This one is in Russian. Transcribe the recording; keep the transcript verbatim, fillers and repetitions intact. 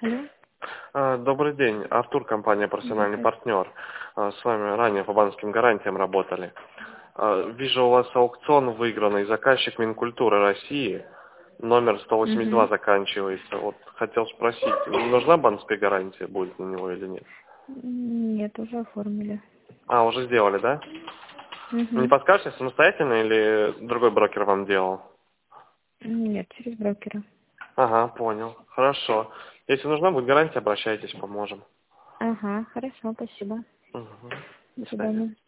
Алло. А, Добрый день, Артур, компания «Профессиональный Здравствуйте. партнер». А, С вами ранее по банковским гарантиям работали. А, Вижу, у вас аукцион выигранный, заказчик Минкультуры России, номер сто восемьдесят два Угу. заканчивается. Вот хотел спросить, нужна банковская гарантия будет на него или нет? Нет, уже оформили. А, уже сделали, да? Не Угу. подскажете, самостоятельно или другой брокер вам делал? Нет, через брокера. Ага, понял. Хорошо. Если нужна будет гарантия, обращайтесь, поможем. Ага, хорошо, спасибо. Мгм. До До свидания. свидания.